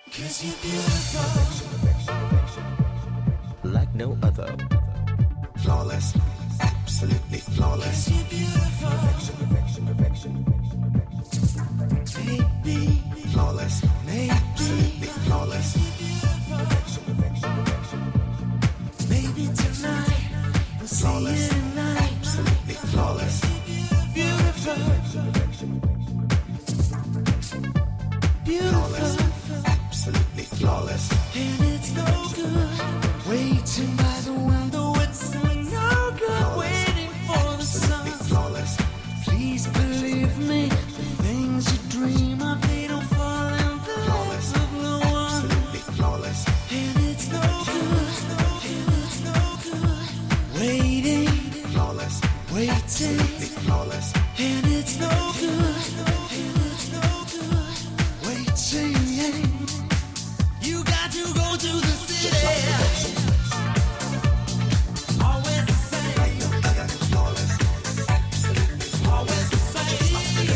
'Cause you're beautiful. Like no other. Flawless. Absolutely flawless. 'Cause you're beautiful. Perfection. Baby. Flawless. Absolutely flawless. Perfection. Maybe tonight we'll flawless. See you tonight. Absolutely flawless. Beautiful. Flawless. Absolutely flawless. And it's no good waiting by the window. It's no good flawless. Waiting for the sun. Flawless. Please believe me, the things you dream of, they don't fall in the flawless. Of no one. Absolutely flawless. And it's no good. And it's no good waiting. Flawless. Waiting. Absolutely flawless. And it's no good. And it's no good waiting. You got to go to the city. Always the same. Flawless. Absolutely always the same.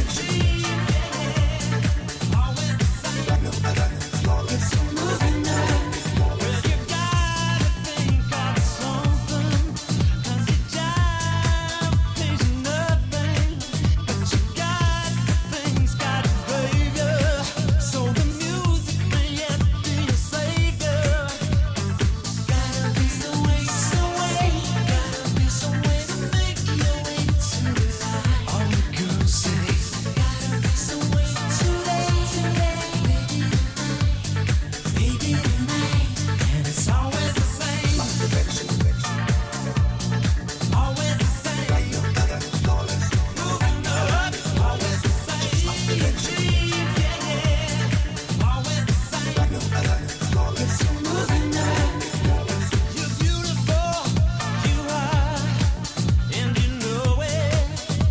Always the same. Flawless. Moving on. Well, you gotta think of something. 'Cause you just pays nothing. But you got the things, got behavior. So the music may yet be a savior. Gotta be some way. Gotta be some way to make your way to the light. All the girls say, gotta be some way today. Maybe tonight. And it's always the same. Always the same. Flawless. Moving up. Always the same. Always the same. Flawless. Moving up. You're beautiful. You are. And you know it.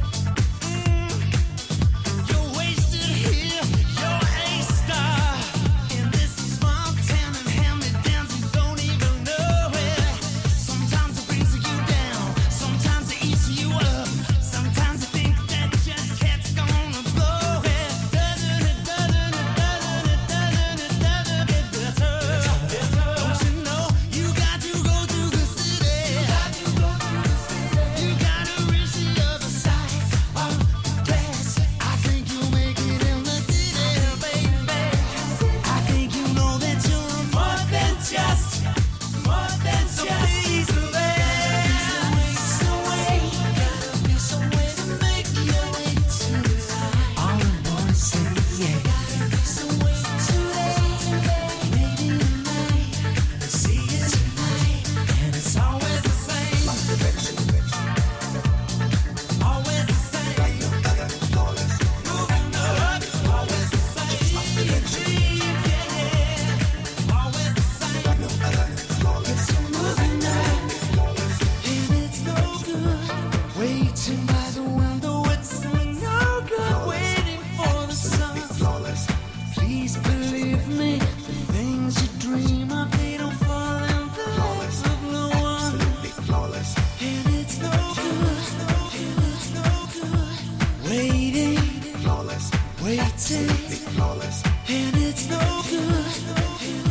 You're wasted here. You're a star. In this small town and hand-me-downs, you don't even know it. Sometimes it brings you down. Sometimes it eats you up. Sometimes you think that your cat's gonna blow it. Doesn't it get better? Don't you know you got to go to the city? You gotta reach the other side of the glass. I think you'll make it in the city, baby. I think you know that you're more than just. So please gotta be some way to make your way to the light. All I wanna say, yeah. Gotta be some way today. Maybe tonight. We'll see you tonight. And it's always the same. Always the same. Flawless. Moving up. Always the same. Always the same. Flawless. Moving up. And it's no good waiting by the window. It's no good waiting for the sun. Flawless. Please believe me, the things you dream of, they don't fall in the flawless. Of no one. Absolutely flawless. And it's no good. And it's no good waiting. Flawless. Waiting. Absolutely flawless. And it's no good.